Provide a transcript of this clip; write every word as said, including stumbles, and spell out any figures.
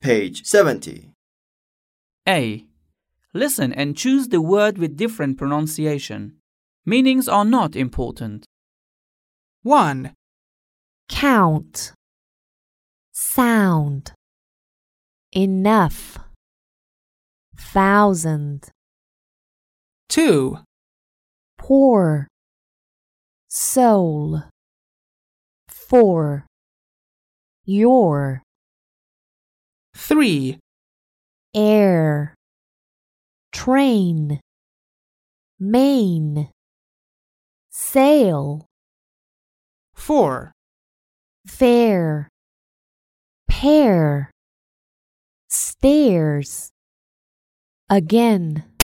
Page seventy. A. Listen and choose the word with different pronunciation. Meanings are not important. one, count, sound, enough, thousand, two, pour, soul, for, your, three, air, train, main, sail, four, fair, pair, stairs, again.